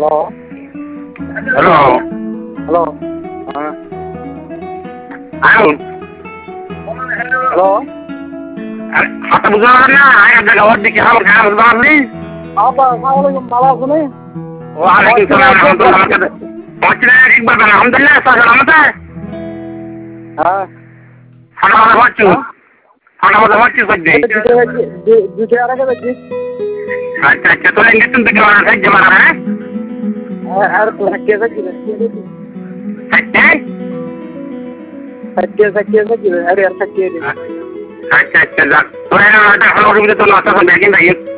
hello hello আয়ুন hello হাতে বুঝতে পারেন না আয়ের জায়গা ওর দিকে আমার খারাপ বুঝতে পারলি আসসালামাইকুম ভালো আছেন ওয়ালাইকুম সালাম রহমতুল্লাহ বরকাত পৌঁছলে একবার বেলা আলহামদুলিল্লাহ সালামতে হ্যাঁ ফাটা মাথা মারছু ফাটা মাথা মারছু সত্যি দুটো আর আগে দেখছি আচ্ছা আচ্ছা তোর ইঞ্জেকশন থেকে মারা সাহায্য মারা হ্যাঁ আর কে দেখছি আচ্ছা আচ্ছা যাক তোর একটা হলো রুবিতে তোর লাস্ট ব্যাগিং